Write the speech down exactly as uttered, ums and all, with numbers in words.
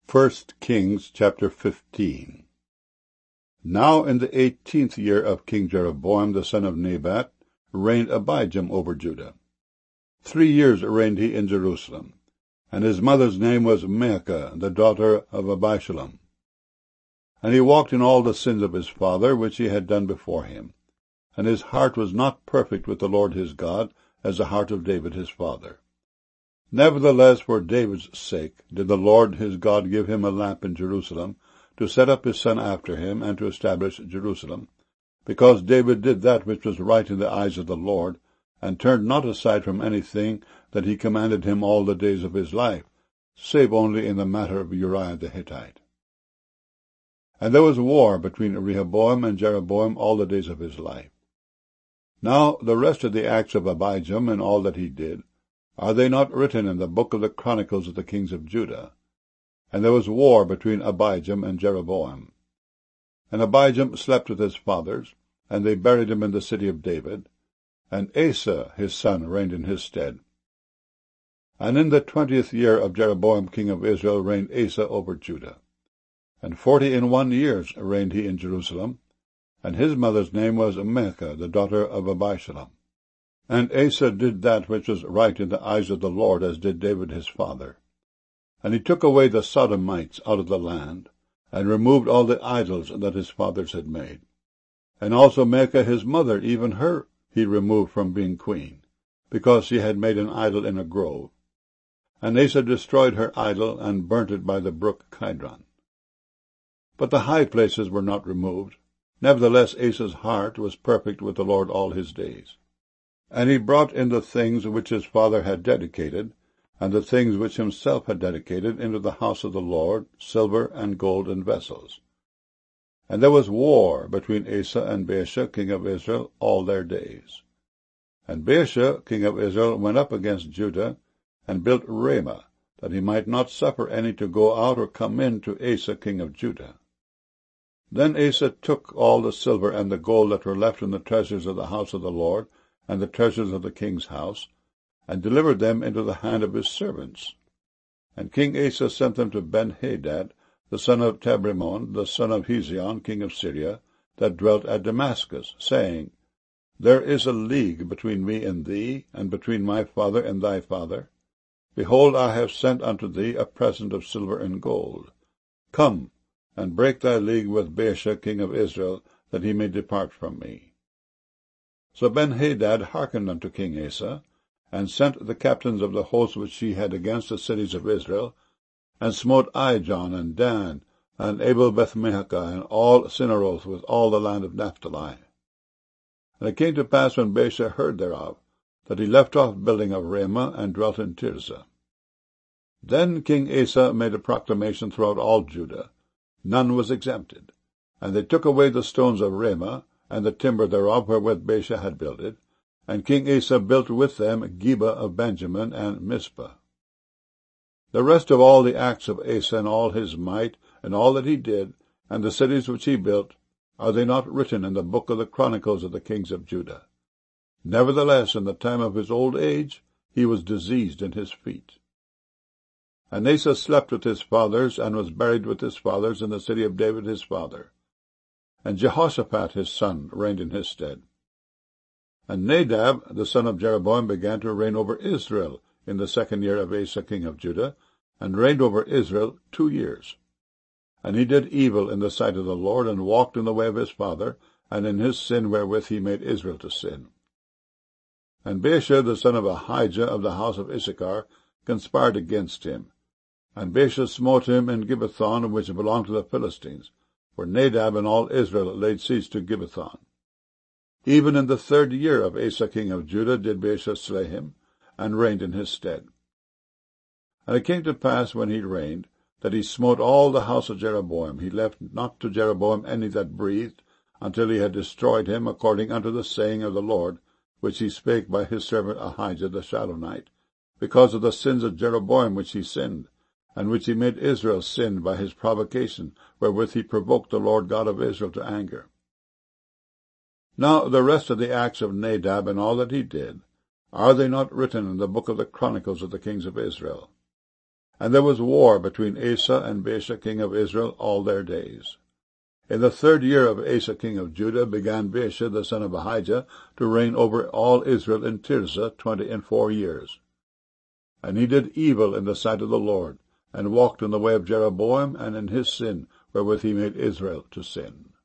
First Kings chapter fifteen. Now in the eighteenth year of King Jeroboam the son of Nebat reigned Abijam over Judah. Three years reigned he in Jerusalem, and his mother's name was Maacah, the daughter of Abishalom. And he walked in all the sins of his father, which he had done before him, and his heart was not perfect with the Lord his God, as the heart of David his father. Nevertheless, for David's sake did the Lord his God give him a lamp in Jerusalem, to set up his son after him, and to establish Jerusalem, because David did that which was right in the eyes of the Lord, and turned not aside from anything that he commanded him all the days of his life, save only in the matter of Uriah the Hittite. And there was war between Rehoboam and Jeroboam all the days of his life. Now the rest of the acts of Abijam and all that he did, are they not written in the book of the Chronicles of the kings of Judah? And there was war between Abijam and Jeroboam. And Abijam slept with his fathers, and they buried him in the city of David, and Asa his son reigned in his stead. And in the twentieth year of Jeroboam king of Israel reigned Asa over Judah. And forty and one years reigned he in Jerusalem, and his mother's name was Maacah, the daughter of Abishalom. And Asa did that which was right in the eyes of the Lord, as did David his father. And he took away the Sodomites out of the land, and removed all the idols that his fathers had made. And also Maacah his mother, even her he removed from being queen, because she had made an idol in a grove. And Asa destroyed her idol, and burnt it by the brook Kidron. But the high places were not removed. Nevertheless Asa's heart was perfect with the Lord all his days. And he brought in the things which his father had dedicated, and the things which himself had dedicated, into the house of the Lord, silver and gold and vessels. And there was war between Asa and Baasha king of Israel all their days. And Baasha king of Israel went up against Judah, and built Ramah, that he might not suffer any to go out or come in to Asa king of Judah. Then Asa took all the silver and the gold that were left in the treasures of the house of the Lord, and the treasures of the king's house, and delivered them into the hand of his servants. And King Asa sent them to Ben-Hadad, the son of Tabrimon, the son of Hezion, king of Syria, that dwelt at Damascus, saying, There is a league between me and thee, and between my father and thy father. Behold, I have sent unto thee a present of silver and gold. Come, and break thy league with Baasha king of Israel, that he may depart from me. So Ben-Hadad hearkened unto King Asa, and sent the captains of the host which he had against the cities of Israel, and smote Ijon and Dan, and Abel-Beth-Maachah, and all Cinneroth, with all the land of Naphtali. And it came to pass, when Baasha heard thereof, that he left off building of Ramah, and dwelt in Tirzah. Then King Asa made a proclamation throughout all Judah. None was exempted. And they took away the stones of Ramah, and the timber thereof wherewith Baasha had builded, and King Asa built with them Geba of Benjamin and Mizpah. The rest of all the acts of Asa, and all his might, and all that he did, and the cities which he built, are they not written in the book of the Chronicles of the kings of Judah? Nevertheless, in the time of his old age, he was diseased in his feet. And Asa slept with his fathers, and was buried with his fathers in the city of David his father. And Jehoshaphat his son reigned in his stead. And Nadab the son of Jeroboam began to reign over Israel in the second year of Asa king of Judah, and reigned over Israel two years. And he did evil in the sight of the Lord, and walked in the way of his father, and in his sin wherewith he made Israel to sin. And Baasha the son of Ahijah of the house of Issachar conspired against him. And Baasha smote him in Gibbethon, which belonged to the Philistines, for Nadab and all Israel laid siege to Gibbethon. Even in the third year of Asa king of Judah did Baasha slay him, and reigned in his stead. And it came to pass, when he reigned, that he smote all the house of Jeroboam. He left not to Jeroboam any that breathed, until he had destroyed him, according unto the saying of the Lord, which he spake by his servant Ahijah the Shilonite, because of the sins of Jeroboam which he sinned, and which he made Israel sin by his provocation, wherewith he provoked the Lord God of Israel to anger. Now the rest of the acts of Nadab, and all that he did, are they not written in the book of the Chronicles of the kings of Israel? And there was war between Asa and Baasha king of Israel all their days. In the third year of Asa king of Judah began Baasha the son of Ahijah to reign over all Israel in Tirzah twenty and four years. And he did evil in the sight of the Lord, and walked in the way of Jeroboam and in his sin, wherewith he made Israel to sin.